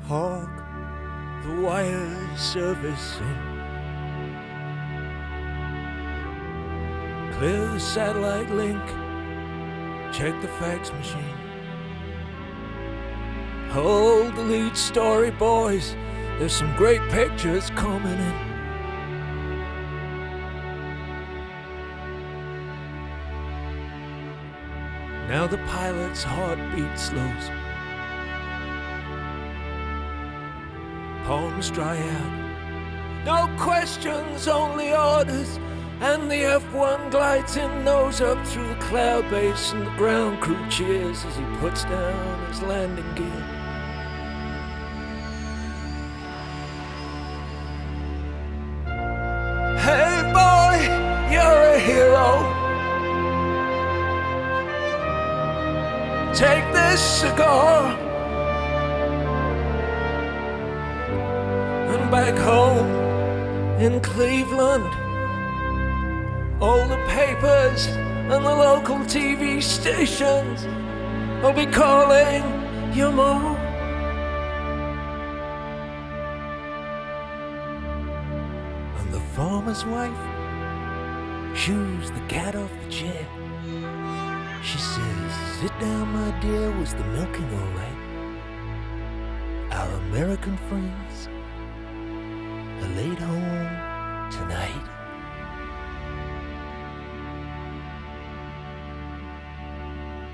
Hawk, the wire servicing. Clear the satellite link, check the fax machine. Hold the lead story, boys, there's some great pictures coming in. Now the pilot's heartbeat slows. Palms dry out. No questions, only orders. And the F-1 glides in nose up through the cloud base, and the ground crew cheers as he puts down his landing gear. Hey boy, you're a hero. Take this cigar, and back home in Cleveland, all the papers and the local TV stations will be calling you more. And the farmer's wife shoos the cat off the chair. She says, "Sit down, my dear, was the milking all right? Our American friends are laid home tonight."